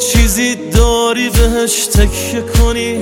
چیزی داری بهش تکیه کنی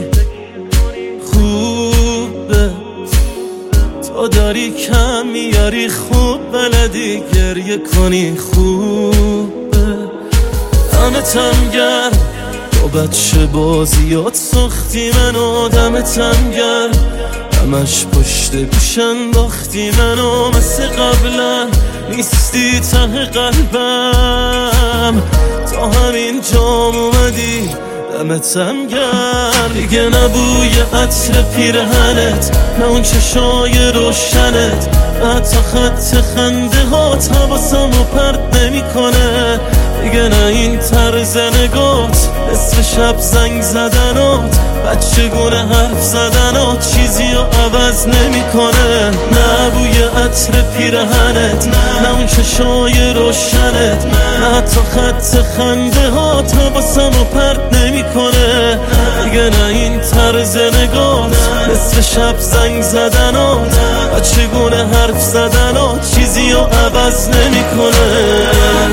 خوبه، تو داری کم میاری خوب بلدی گریه کنی خوبه. دمتم گرم تو بچه بازیات ساختی منو، دمتم گرم همش پشت گوش انداختی منو، مثل قبلا نیستی ته قلبم، تا همین جام اومدی دمتم گرم. دیگه نبوی عطر پیرهنت، نه اون چشای روشنت، حتی خط خنده هات حواسمو پرت نمیکنه. دیگه نه این طرز نگات، نصف شب زنگ زدنات، بچگونه حرف زدنات چیزی رو عوض نمیکنه. نه بوی عطر پیرهنت، نه اون چشای روشنت، نه حتی خط خنده هات حواسمو پرت نمیکنه. دیگه نه این طرز نگات، نصف شب زنگ زدنات، بچگونه حرف زدنات چیزی رو عوض نمیکنه.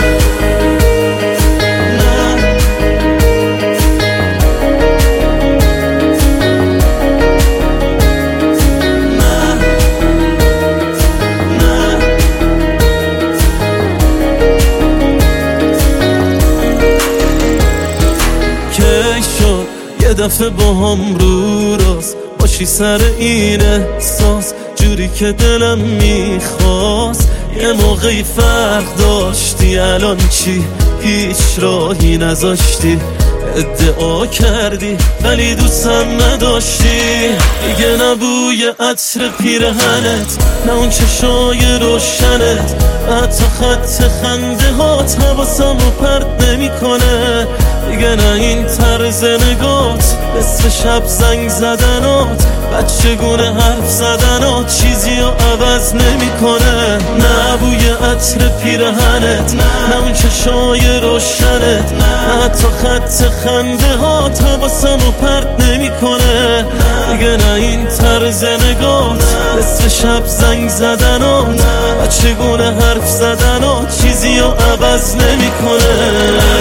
یه دفعه با هم رو راست باشی سر این احساس، جوری که دلم میخواست. یه موقعی فرق داشتی، الان چی؟ هیچ راهی نذاشتی، ادعا کردی ولی دوستم نداشتی. دیگه نبوی عطر پیرهنت، نه اون چشای روشنت، حتی خط خنده هات حواسمو پرت نمیکنه. دیگه نه این طرز نگات، نصف شب زنگ زدنات، بچگونه حرف زدنات چیزی رو عوض نمیکنه. نه بوی عطر پیرهنت، نه اون چشای روشنت، نه حتی خط خنده هات حواسمو پرت نمیکنه. دیگه نه این طرز نگات، نصف شب زنگ زدنات، بچگونه حرف زدنات چیزی رو عوض نمیکنه.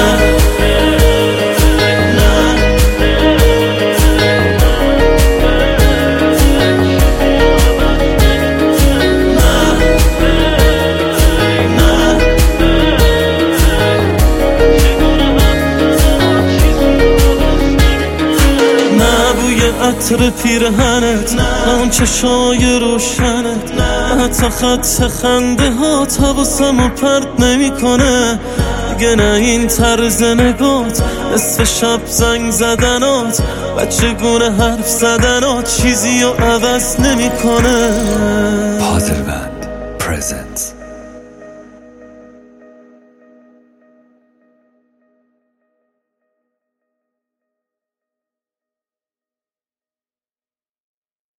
عطر پیرهنت، نه اون چشای روشنت، نه حتی خط خنده هات حواسمو پرت نمیکنه. دیگه نه این طرز نگات، نصف شب زنگ زدنات، بچگونه حرف زدنات چیزی رو عوض نمیکنه. پادربند پرزنتس